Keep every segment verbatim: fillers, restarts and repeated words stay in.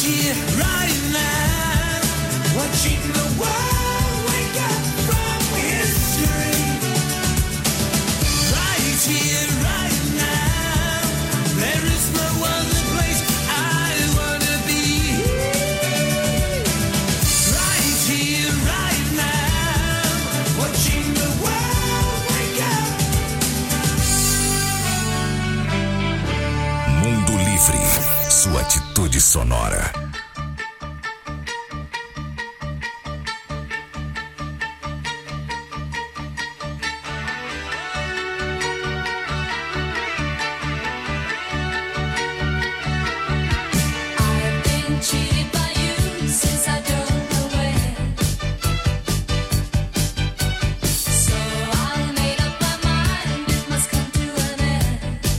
here, right now, watching the world wake up from history. Right here, right now, there is no other place I wanna be. Right here, right now, watching the world wake up. Mundo Livre, sua atitude sonora. Cheated by you since I don't know when. So I made up my mind it must come to an end.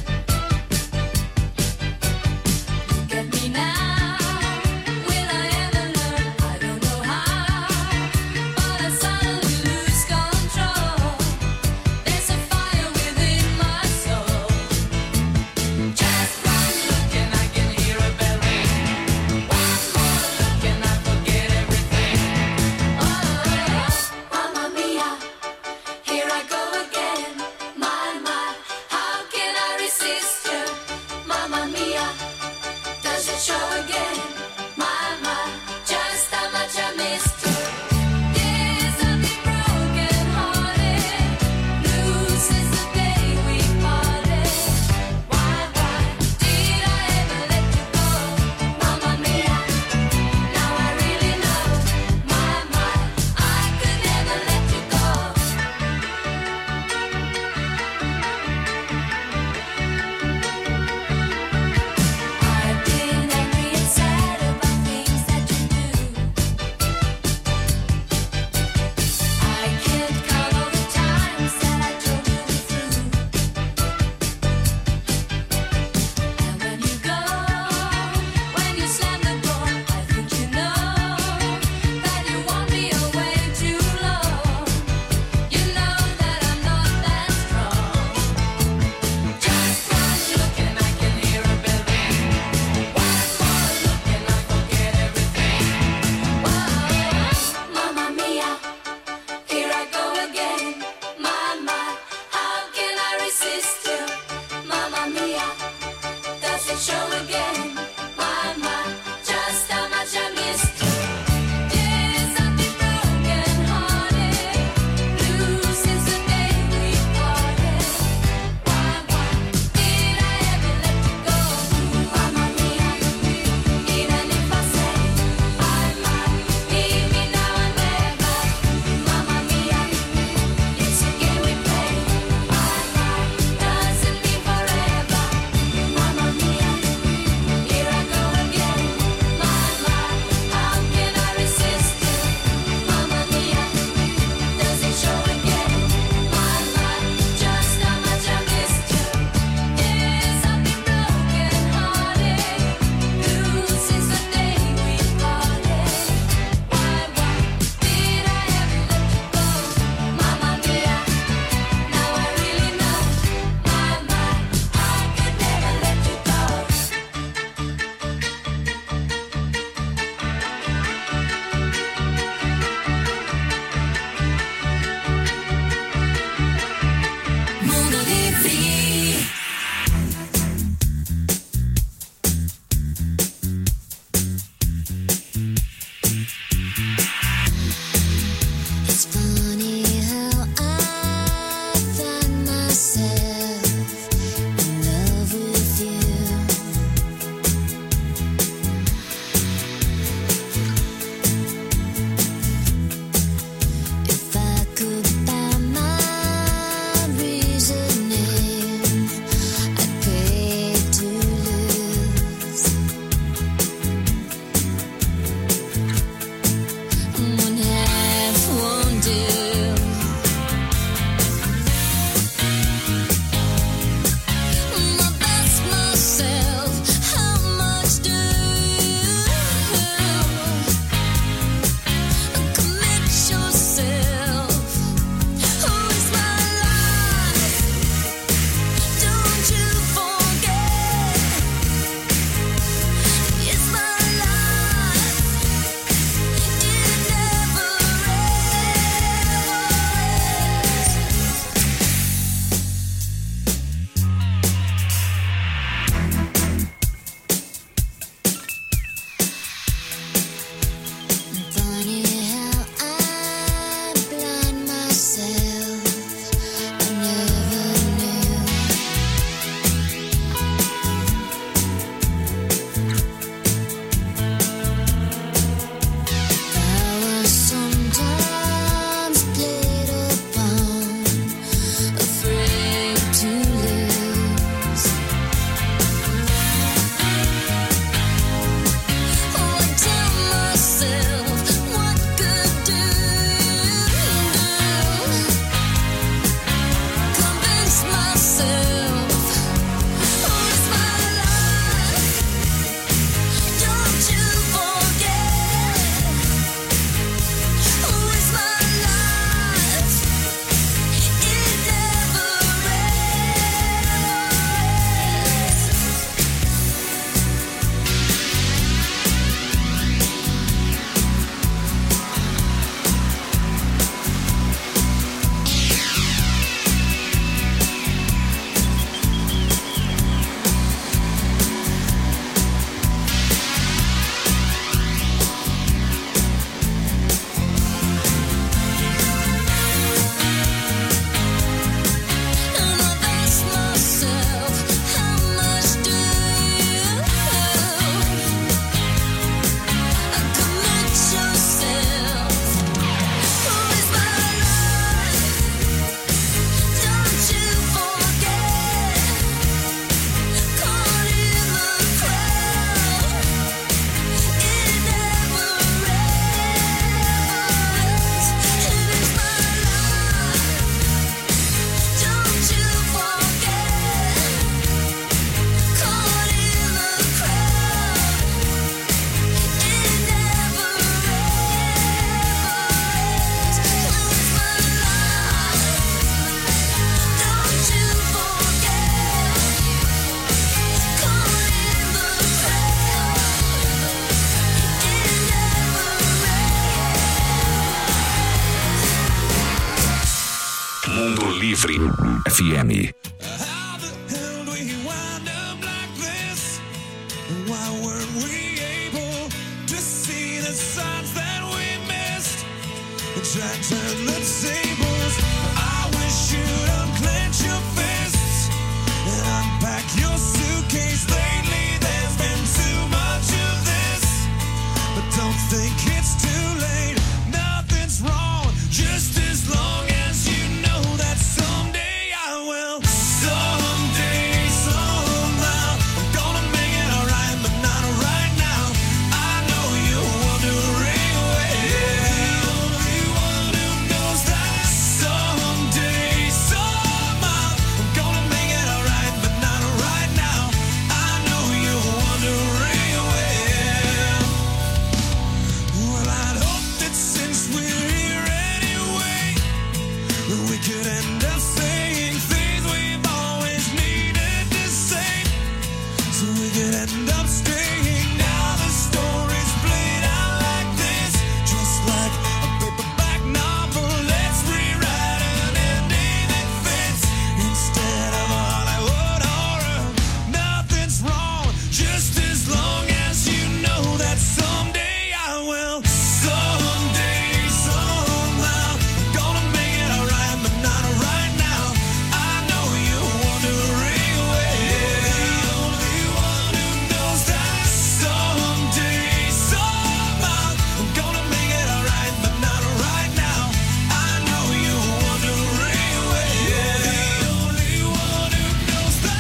Get me now, will I ever learn? I don't know how, but I suddenly lose control. There's a fire within my soul. Just one look and I can hear a bell ring. One more look and I forget everything. Oh, Mamma Mia, here I go again. My, my, how can I resist you? Mamma Mia, does it show again? My, my, just how much I missed you. Yes, I've been broken hearted. Blue since the day we parted. Why, why did I ever let you go? Mamma Mia, now I really know. My, my, I could never let you go. I've been angry inside. Livre F M. How the hell do we wind up like this? Why weren't we able to see the signs that we missed? Try to turn the tables. I wish you'd unclench your fists and unpack your suitcase. Lately there's been too much of this, but don't think it's too late. Nothing's wrong, just as long as you know that someday I will. Someday, somehow, I'm gonna make it alright, but not right now. I know you wondering where. The only one who knows that. Someday, somehow, I'm gonna make it alright, but not right now. I know you wondering where. Well, I'd hope that since we're here anyway, that we could end up saying things we've always needed to say, so we could end up staying. Now the story's played out like this, just like a paperback novel. Let's rewrite an ending that fits instead of a Hollywood horror. Nothing's wrong, just as long as you know that someday I will. Someday, somehow, I'm gonna make it alright, but not right now. I know you wondering where. The only one who knows that. Someday, somehow, I'm gonna make it alright, but not right now. I know you wondering where. The only one who knows that.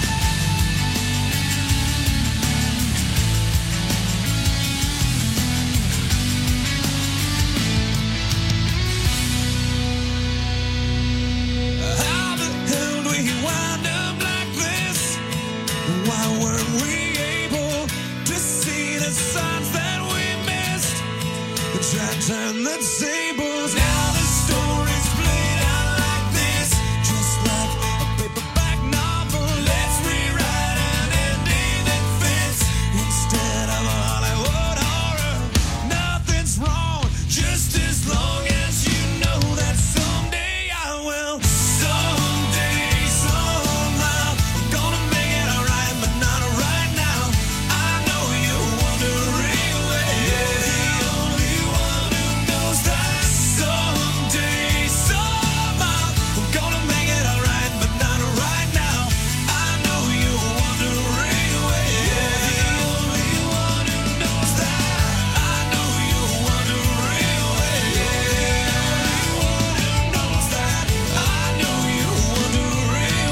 How the hell do we wind up like this? Why weren't we able to see the signs that we missed? Try to turn the tables. Now the story's played out like this, just like a paperback novel. Let's rewrite an ending that fits instead of a Hollywood horror. Nothing's wrong, just as long as you know that someday I will. Someday, somehow, I'm gonna make it alright, but not right now. I know you wondering where. The only one who knows that. Someday, somehow, I'm gonna make it alright, but not right now. I know you wondering where. The only one who knows that. I know you wondering where. The only one who knows that. I know you wondering where.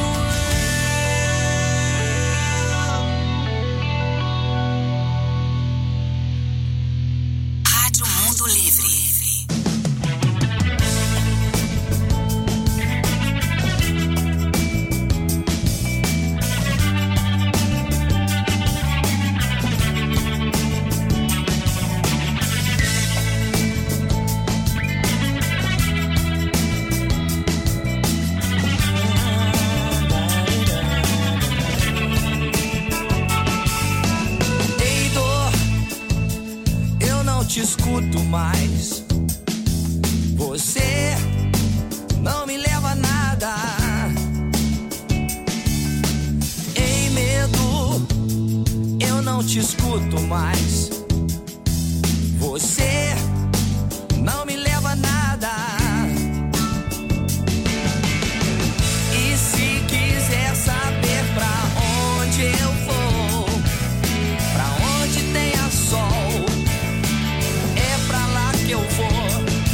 Rádio Mundo Livre. Ei, dor, eu não te escuto mais. Você não me leva a nada. Ei, medo, eu não te escuto mais. Você não me leva a nada. E se quiser saber pra onde eu vou, pra onde tenha sol, é pra lá que eu vou.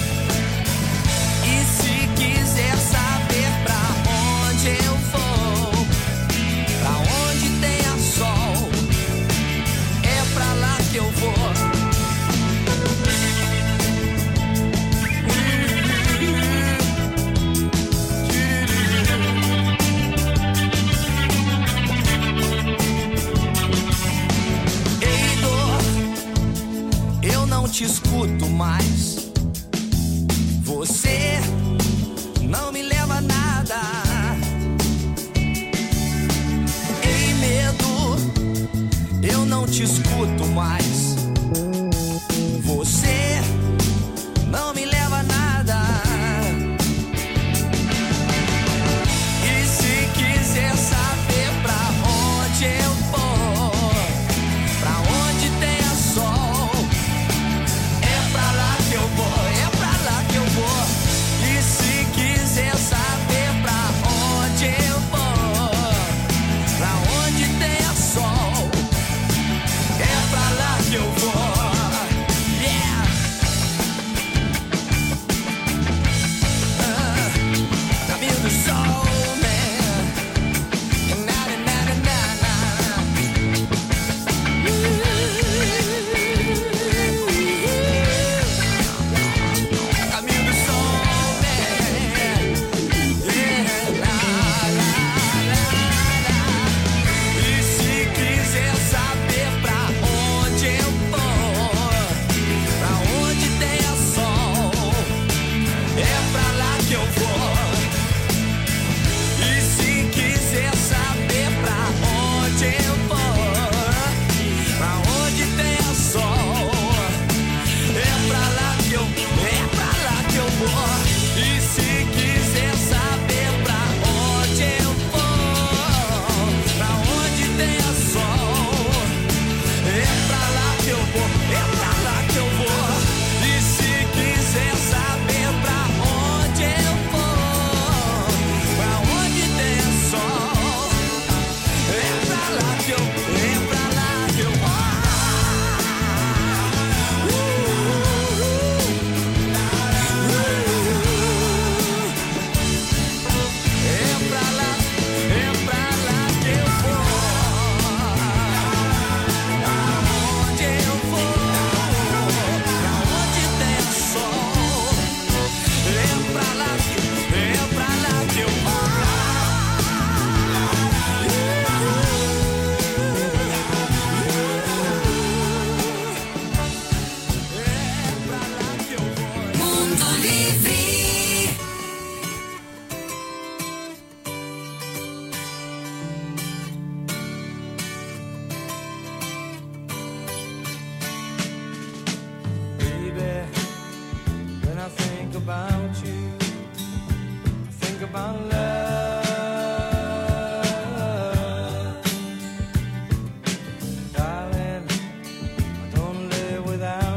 E se quiser saber pra onde eu vou, pra onde tenha sol, é pra lá que eu vou. Ei, dor, eu não te escuto mais. Você não me leva a nada. Ei, medo, eu não te escuto mais. Você não me leva a nada.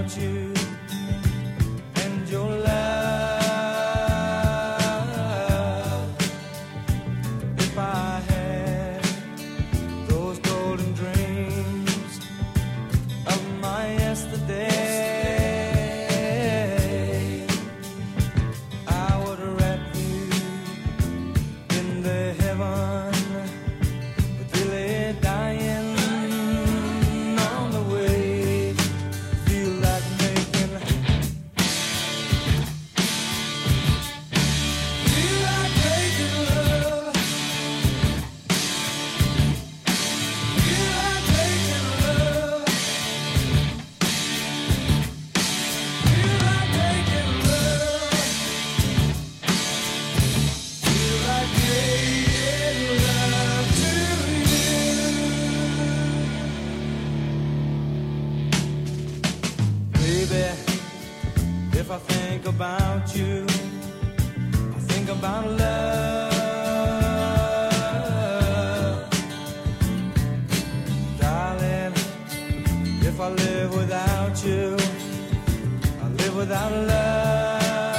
about you and your love. If I had those golden dreams of my yesterday, I would wrap you in the heaven, but really dying on the way. Feel like making, feel like making love, feel like making love, feel like making love, feel like making love to you. Baby, if I think about you, I think about love. Darling, if I live without you, I live without love.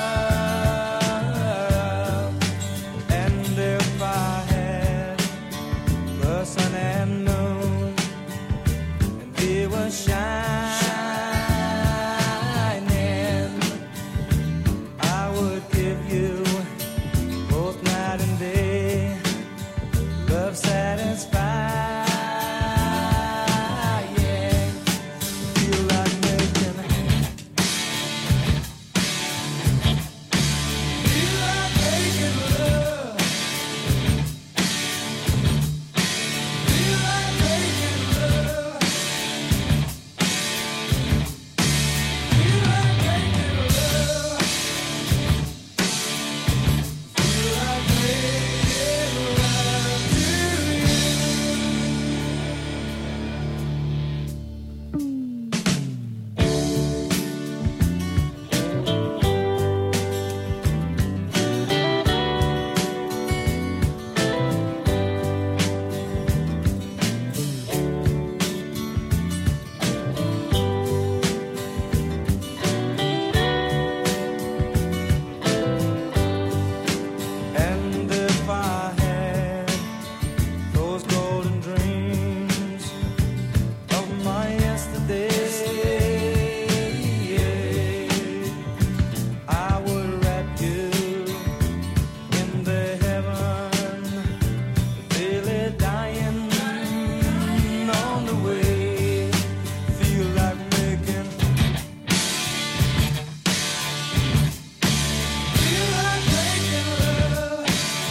And if I had the sun and moon, and they were shining, I would give you both night and day love satisfying. Feel like making, feel like making love, feel like making love, feel like making love, feel like making love to you. And if I had those golden dreams of my yesterday, I would wrap you in the heaven, really dying on the way. Feel like making, feel like making love,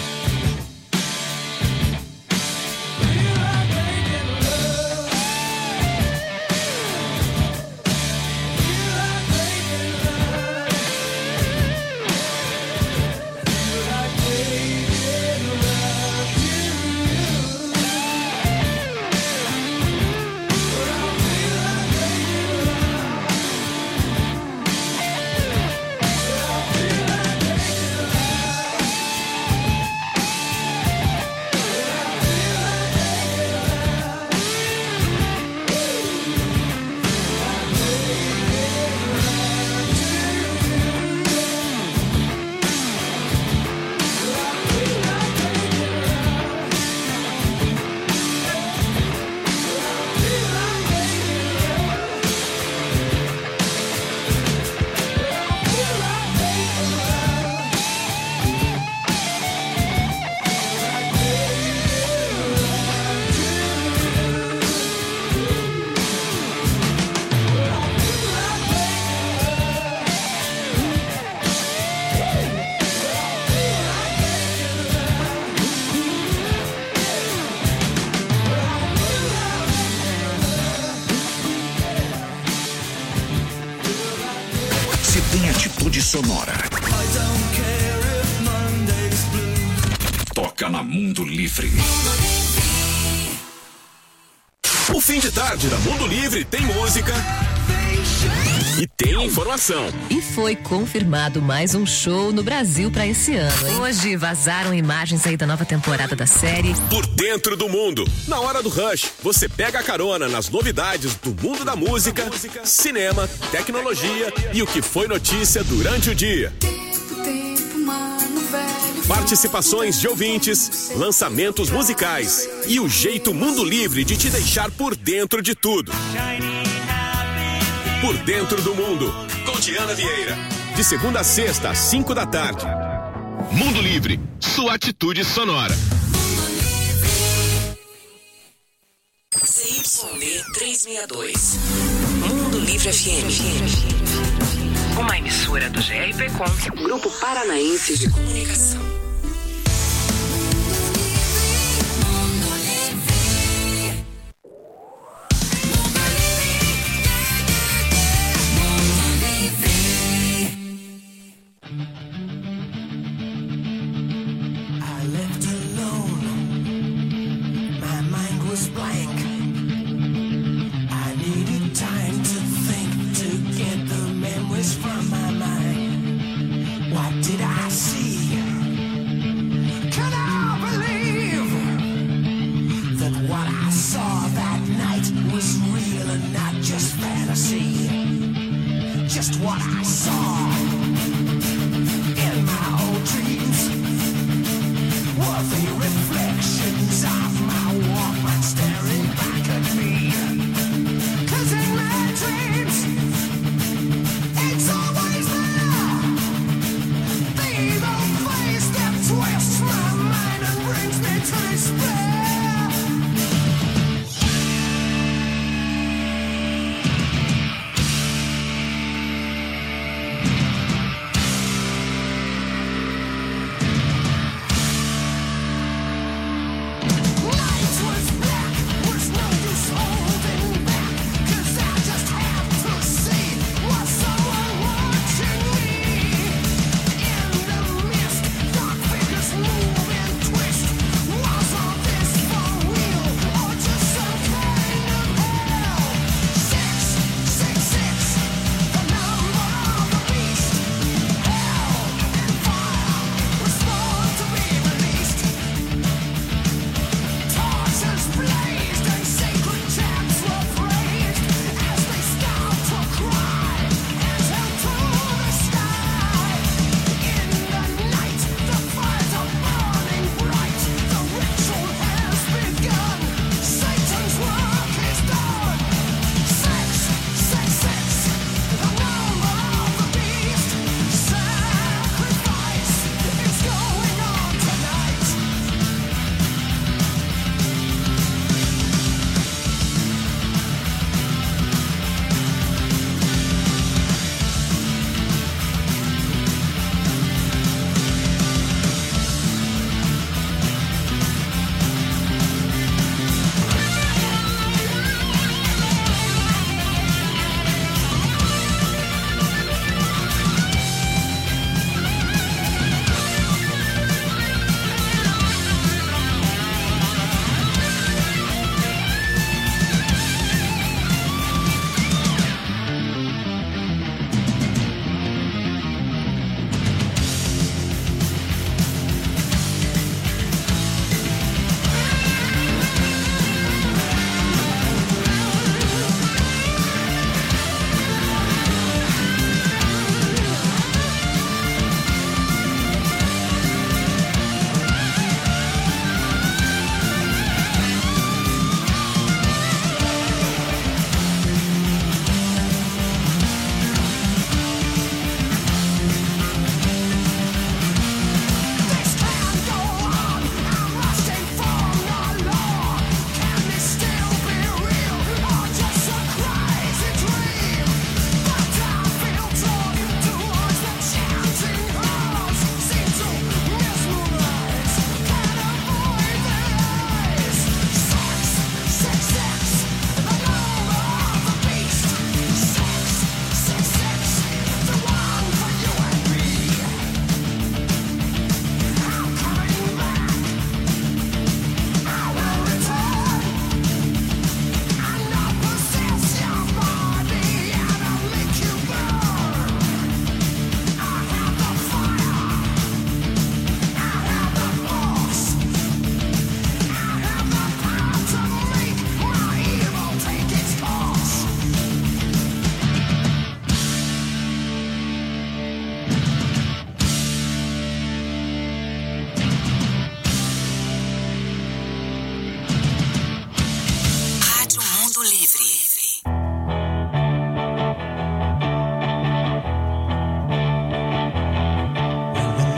feel like making love, feel like making love, feel like making love to you. But I feel like making love, but I feel like making love, but I feel like making Se tem atitude sonora, toca na Mundo Livre. O fim de tarde da Mundo Livre tem música, E tem informação. E foi confirmado mais um show no Brasil pra esse ano, hein? Hoje vazaram imagens aí da nova temporada da série Por Dentro do Mundo. Na hora do Rush, você pega a carona nas novidades do mundo da música, cinema, tecnologia e o que foi notícia durante o dia. Participações de ouvintes, lançamentos musicais e o jeito Mundo Livre de te deixar por dentro de tudo. Por Dentro do Mundo, com Diana Vieira. De segunda a sexta, às cinco da tarde. Mundo Livre, sua atitude sonora. C Y D trezentos e sessenta e dois. Mundo Livre F M. Uma emissora do G R P Com, Grupo Paranaense de Comunicação.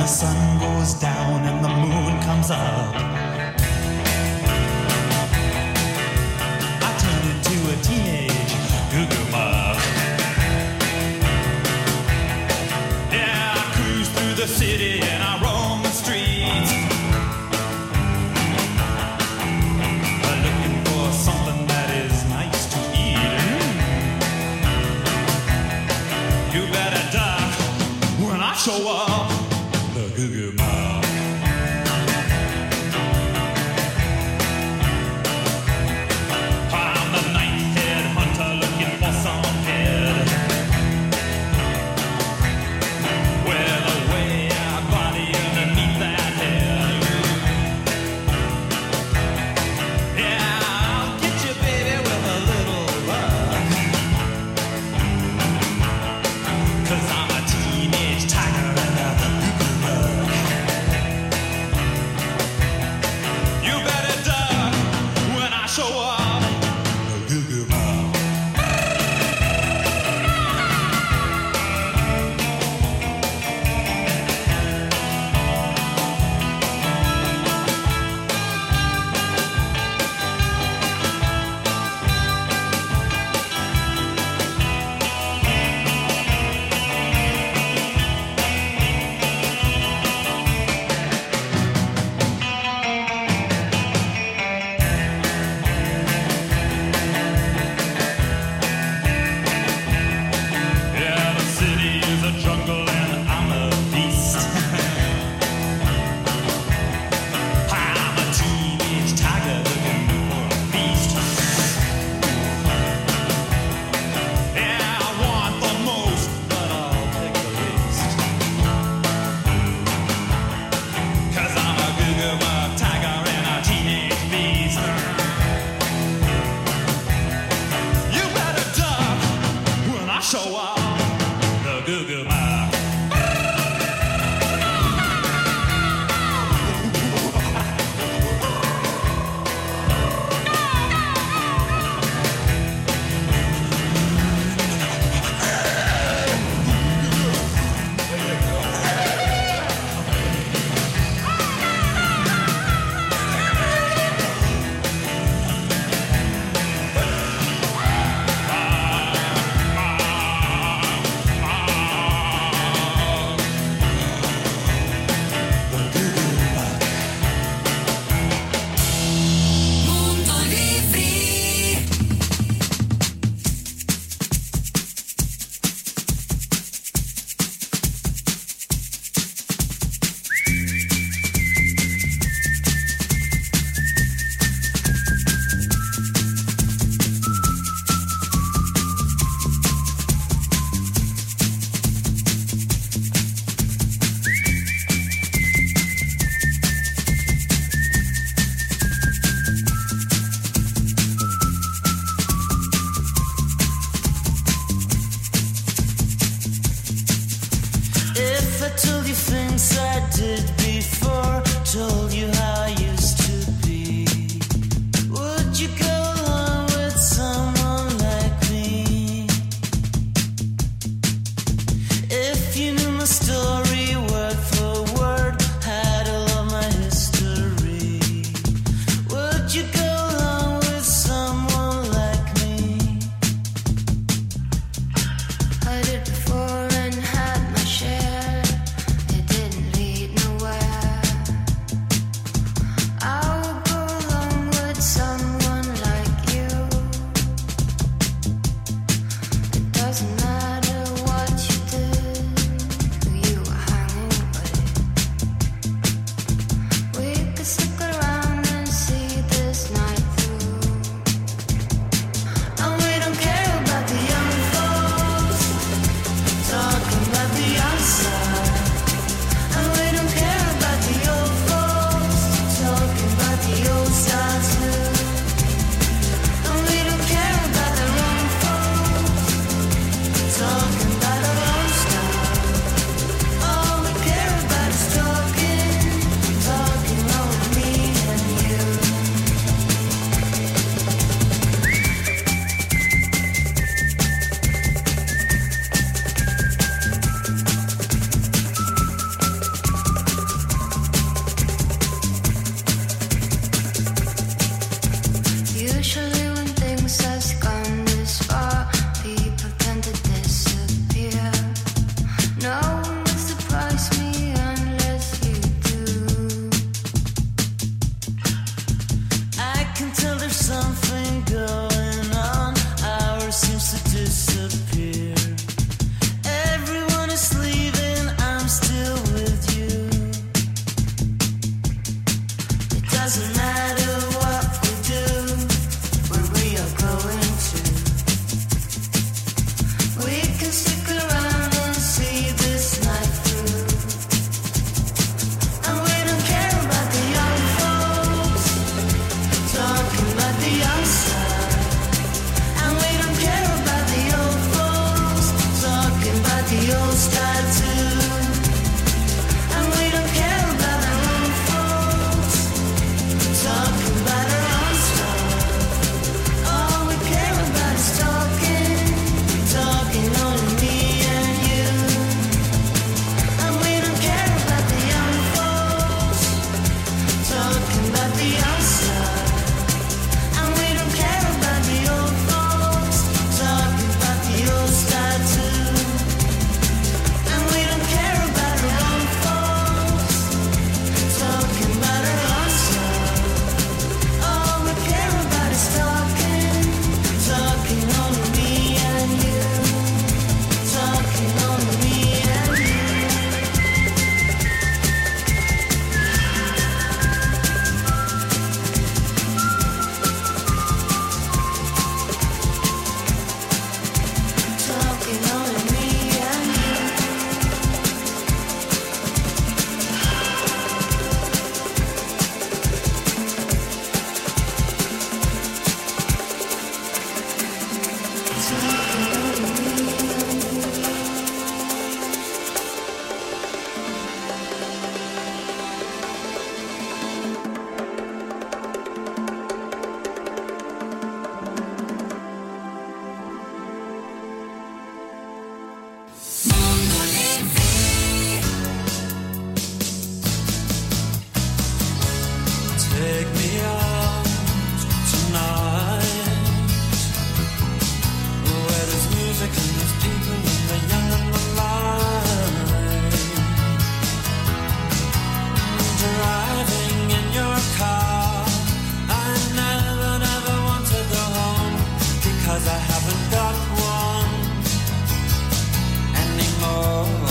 the sun goes down and the moon comes up, I turn into a teenage goo-goo mob. Yeah, I cruise through the city and I roam the streets, looking for something that is nice to eat. You better duck when I show up, the goo-goo mob. I'm the night-head hunter looking for some head with a way-out body underneath that head. Yeah, I'll get you, baby, with a little luck, 'cause I'm a teenage tiger and a goo-goo bug. You better duck when I show up, the goo-goo mob. Yeah, the city is a jungle and I'm a beast. I'm a teenage tiger looking for a feast. Yeah, I want the most, but I'll take the least, 'cause I'm a goo-goo bug tiger and a teenage beast. You better duck when I show up, the goo-goo mob. Mundo Livre. If I told you things I did before, told you how I used to be, would you go along with someone like me? If you knew my story word for word, had all of my history, would you go along with someone like me? I did before and had my share. It didn't lead nowhere. can stick around and see this night through. And we don't care about the young folks talking about the outside. And we don't care about the old folks talking about the old style too. And we don't care about our own folks talking about our own stuff. All we care about is talking, talking only me and you. And we don't care about the young folks talking about the outside. And we don't care about the old folks talking about the old style too. And we don't care about our own folks talking about our own stuff. All we care about is talking, talking only me and you. Talking only me and you. Talking only me and you. Take me out tonight, where there's music and there's people and the young and the light. Driving in your car, I never, never want to go home because I haven't got one anymore.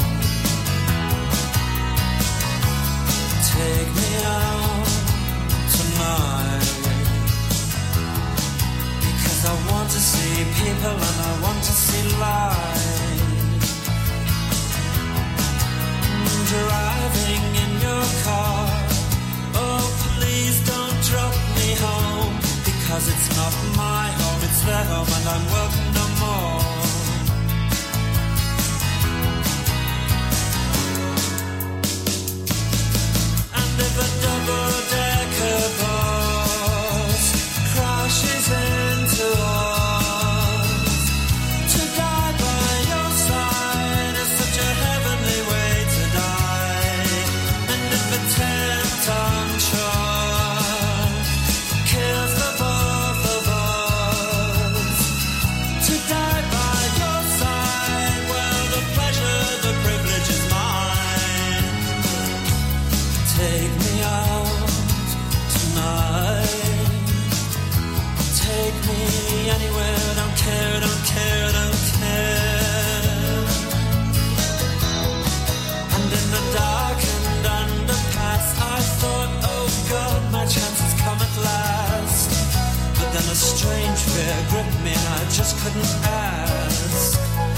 Take me out tonight, because I want to see people and I want to see life. Driving in your car, oh please don't drop me home, because it's not my home, it's their home and I'm welcome no more. And if a double-decker bus crashes into us, to die by your side is such a heavenly way to die. And if a ten-ton truck kills the both of us, to die by your side, well, the pleasure, the privilege is mine. Take me out tonight. Take me anywhere. Don't care, don't care, don't care. And in the darkened underpass, I thought, oh God, my chance has come at last. But then a strange fear gripped me and I just couldn't ask.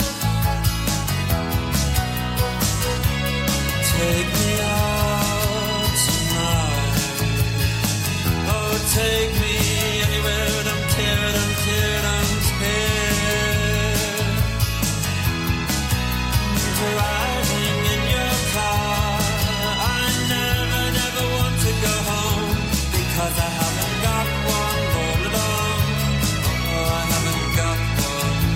Take me out tonight. Oh, take me anywhere. Don't care, don't care, don't care. Driving in your car, I never, never want to go home, because I haven't got one all alone. Oh, I haven't got one.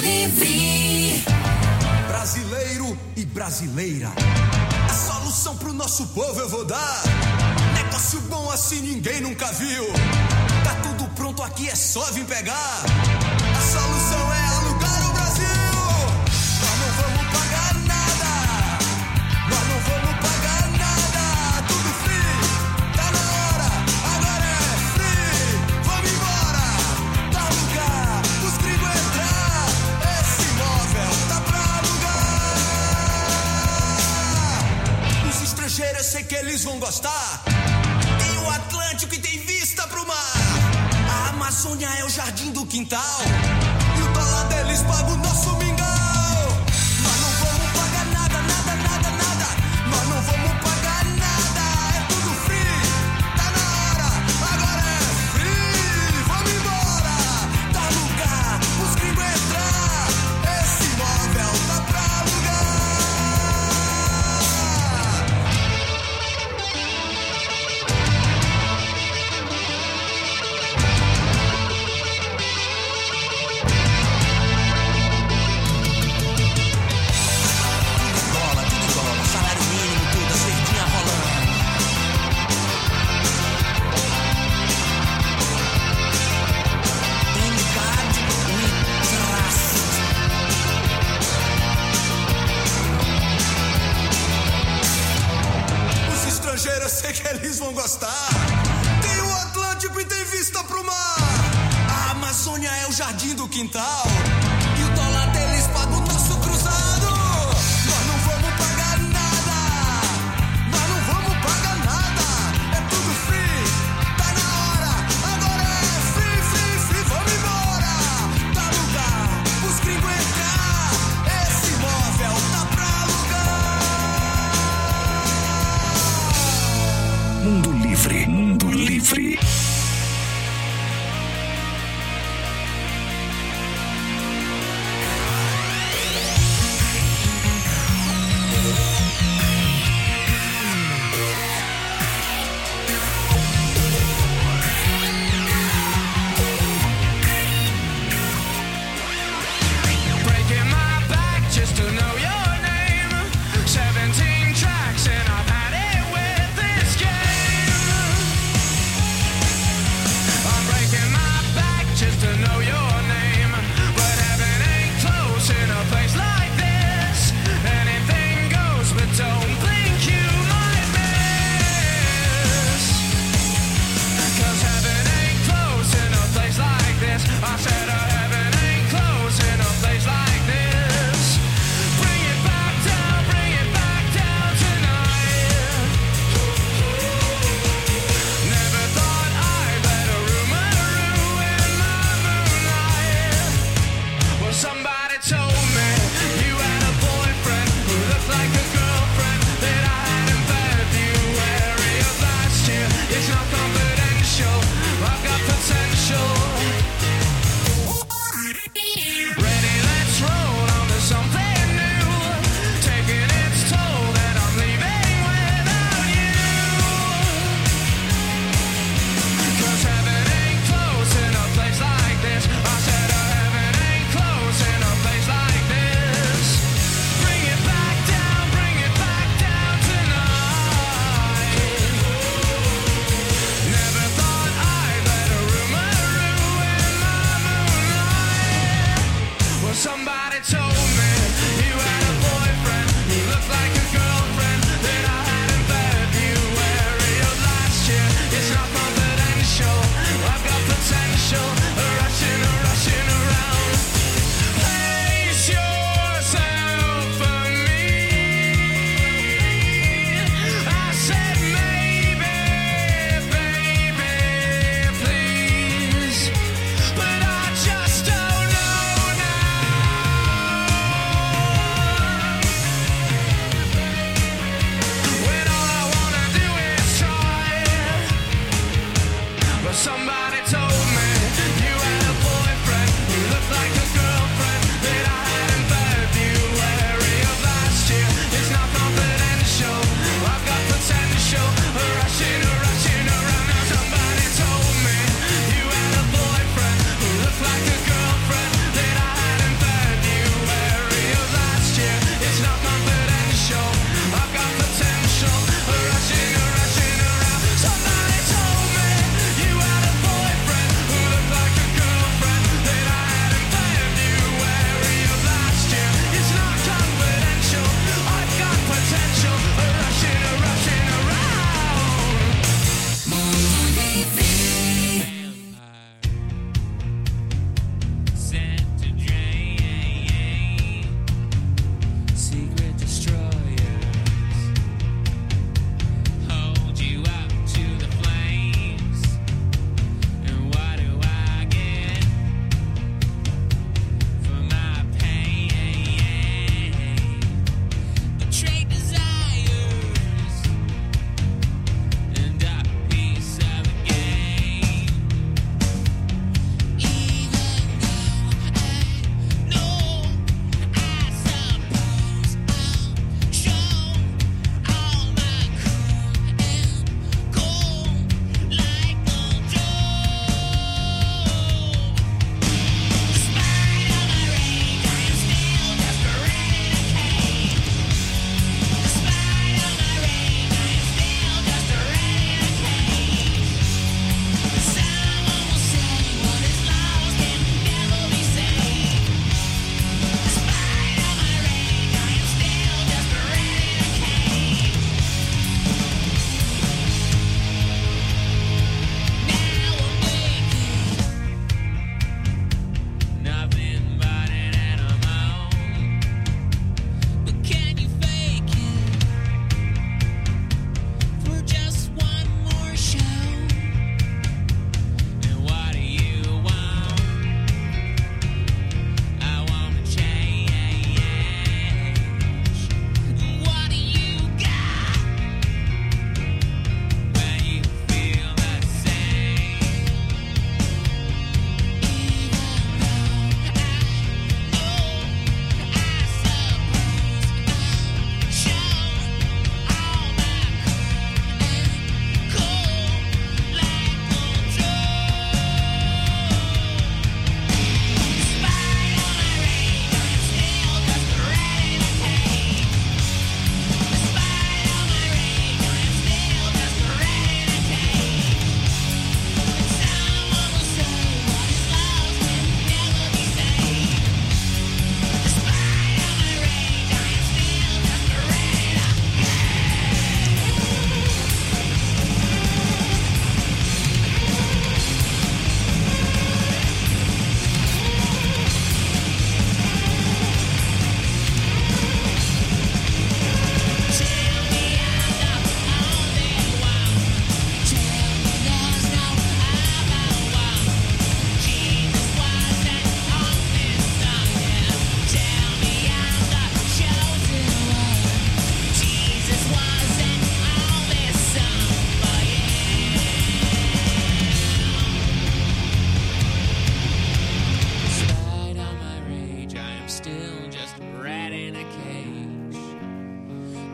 Livre. Brasileiro e brasileira, a solução pro nosso povo eu vou dar. Negócio bom assim ninguém nunca viu. Tá tudo pronto aqui, é só vir pegar. A solução é alugar o Brasil. Nós não vamos pagar nada. Nós não vamos pagar nada. Tudo free, tá na hora. Agora é free. Vamos embora. Tá alugar, os gringos entrar. Esse imóvel tá pra alugar. Os estrangeiros eu sei que eles vão gostar. Tem o Atlântico e tem vista pro mar. A Amazônia é o jardim do quintal. E o dólar deles paga o nosso mingau. Nós não vamos pagar nada, nada, nada, nada. Nós não vamos pagar nada. É tudo free, tá na hora. Agora é free, vamos embora. Tá alugar, os gringos entrar. Esse imóvel tá pra eu sei que eles vão gostar. Tem o Atlântico e tem vista pro mar. A Amazônia é o jardim do quintal. E o dólar deles paga o nosso cruzado. Nós não vamos pagar nada. Nós não vamos pagar nada. É tudo free, tá na hora. Agora é free, free, free. Vamos embora. Tá alugar, os gringos entrar. Esse imóvel tá pra Mundo Livre, Mundo Livre.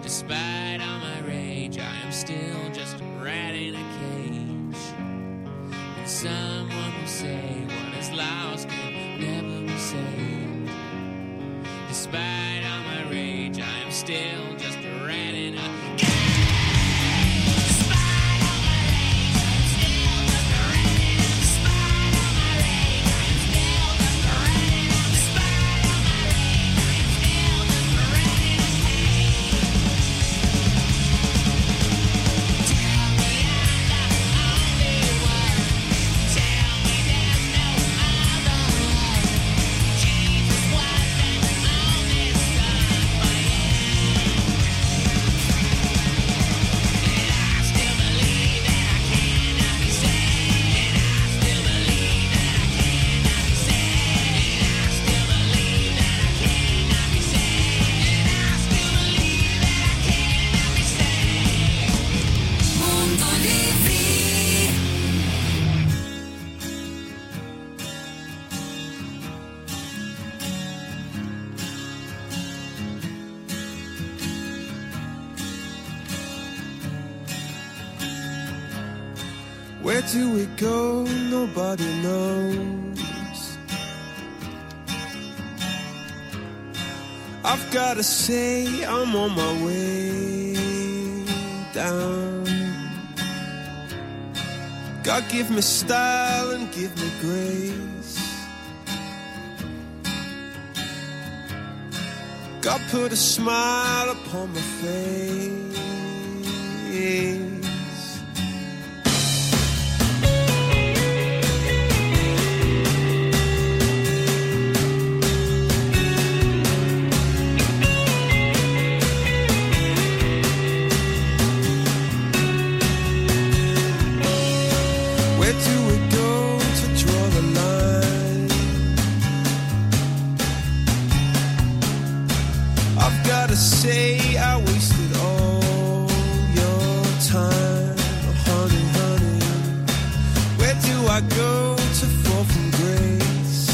Despite all my rage, I am still just a rat in a cage. And someone will say what is lost can never be saved. Despite all my rage, I am still just a rat in a cage. Where do we go? Nobody knows. I've gotta say I'm on my way down. God give me style and give me grace. God put a smile upon my face. Say I wasted all your time, honey, honey. Where do I go to fall from grace?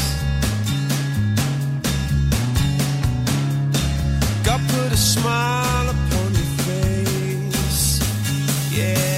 God put a smile upon your face, yeah.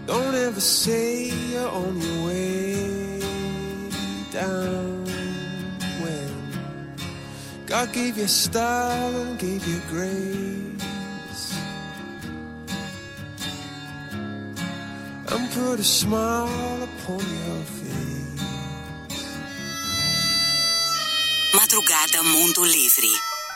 Don't ever say you're on your way down when God gave you style and gave you grace and put a smile upon your face. Madrugada Mundo Livre.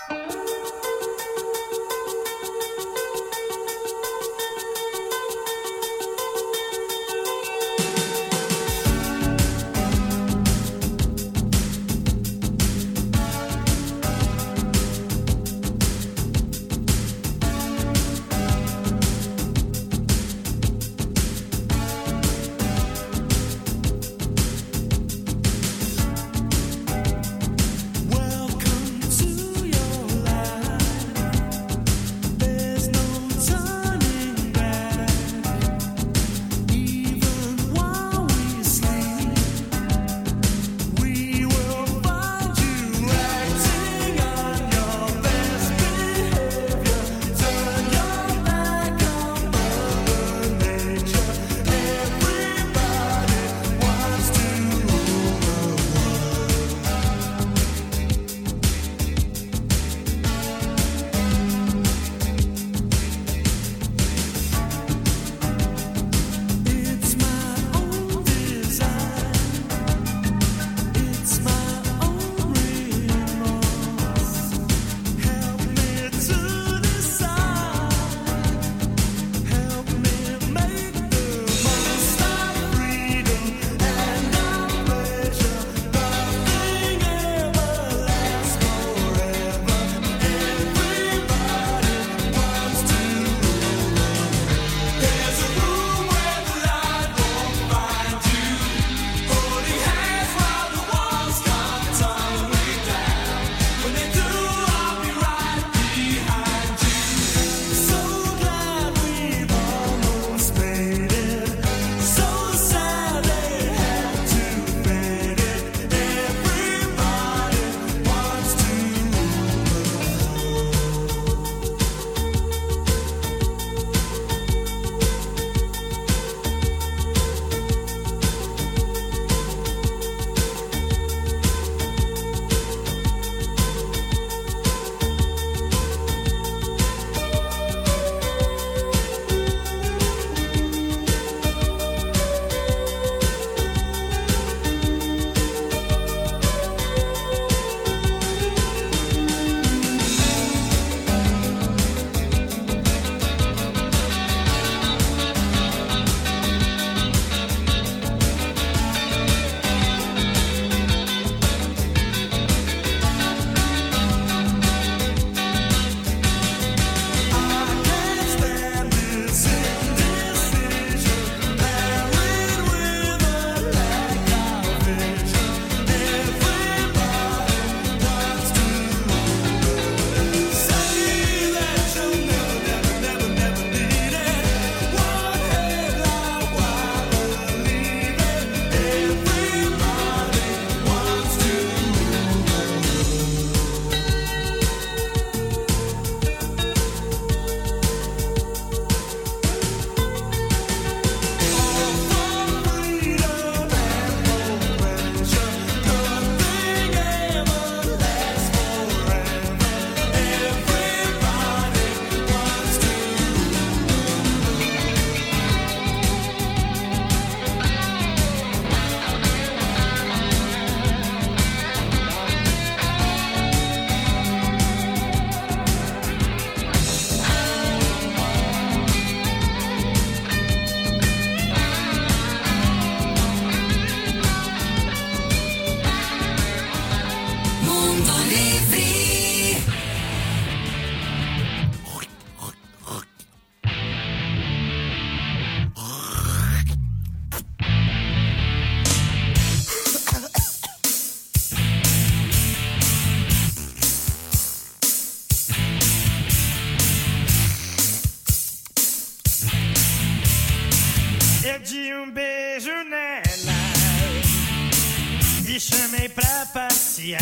te chamei pra passear.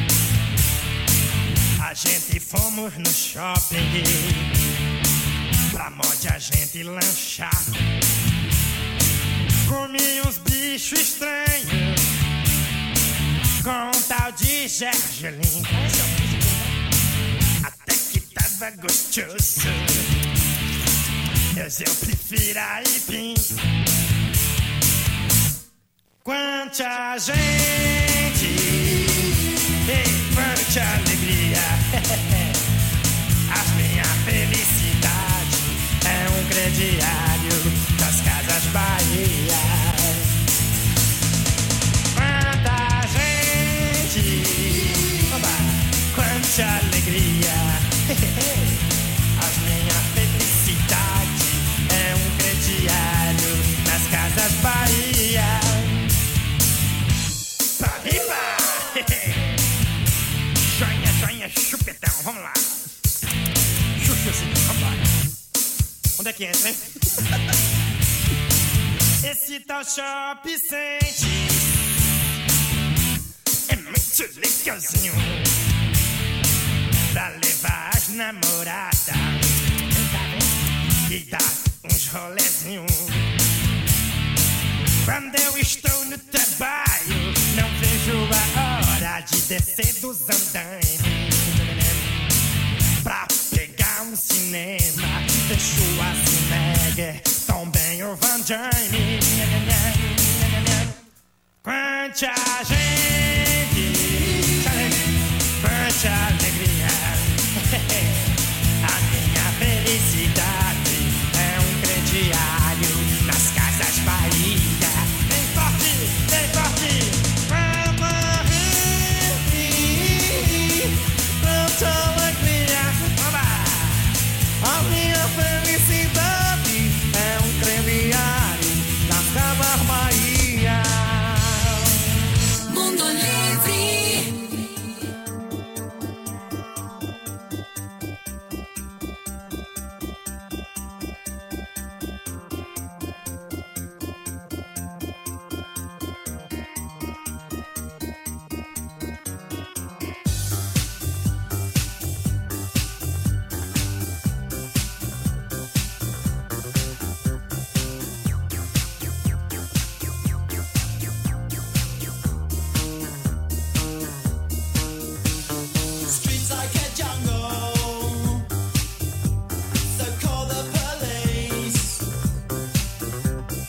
A gente fomos no shopping, pra onde a gente lanchar. comi uns bichos estranhos com um tal de gergelim. Até que tava gostoso, mas eu prefiro aipim. Quanta gente, ei, quanta alegria. A minha felicidade é um crediário das Casas Bahia. Quanta gente, oba, quanta alegria. A minha felicidade é um crediário nas Casas Bahia. Pra riba! Joinha, joinha, chupetão, vamos lá. Chuchuzinho, vambora. Onde é que entra, hein? Esse tal Shop Sente é muito legalzinho pra levar as namoradas e dar uns rolezinhos. Quando eu estou no trabalho, não vejo a hora de descer dos andaimes pra pegar um cinema. Deixo a Schwarzenegger, também o Van Damme. Quanta gente